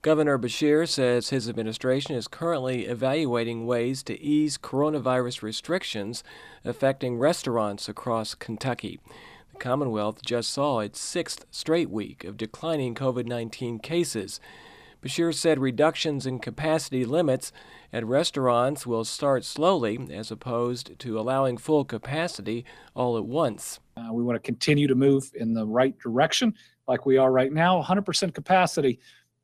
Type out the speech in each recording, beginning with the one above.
Governor Beshear says his administration is currently evaluating ways to ease coronavirus restrictions affecting restaurants across Kentucky. The Commonwealth just saw its sixth straight week of declining COVID-19 cases. Beshear said reductions in capacity limits at restaurants will start slowly as opposed to allowing full capacity all at once. We want to continue to move in the right direction like we are right now. 100% capacity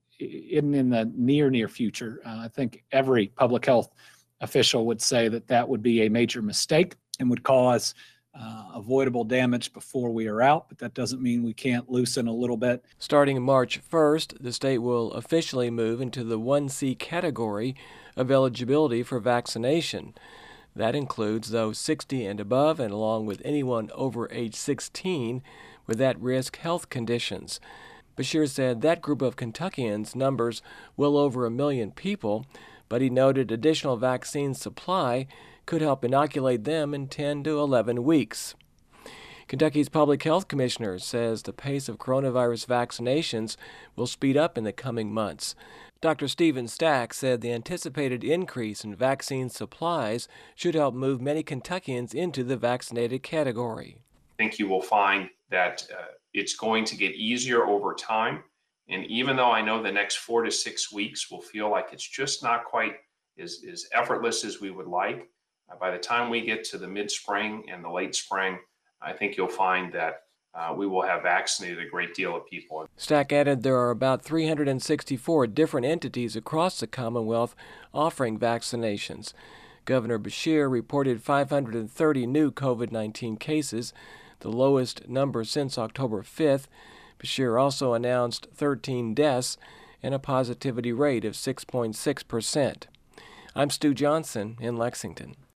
in the near future. I think every public health official would say that that would be a major mistake and would cause avoidable damage before we are out, but that doesn't mean we can't loosen a little bit. Starting March 1st, the state will officially move into the 1C category of eligibility for vaccination. That includes those 60 and above, and along with anyone over age 16 with at-risk health conditions. Beshear said that group of Kentuckians numbers well over 1 million people, but he noted additional vaccine supply could help inoculate them in 10 to 11 weeks. Kentucky's public health commissioner says the pace of coronavirus vaccinations will speed up in the coming months. Dr. Stephen Stack said the anticipated increase in vaccine supplies should help move many Kentuckians into the vaccinated category. I think you will find that it's going to get easier over time. And even though I know the next 4 to 6 weeks will feel like it's just not quite as effortless as we would like, by the time we get to the mid-spring and the late spring, I think you'll find that we will have vaccinated a great deal of people. Stack added there are about 364 different entities across the Commonwealth offering vaccinations. Governor Beshear reported 530 new COVID-19 cases, the lowest number since October 5th. Beshear also announced 13 deaths and a positivity rate of 6.6%. I'm Stu Johnson in Lexington.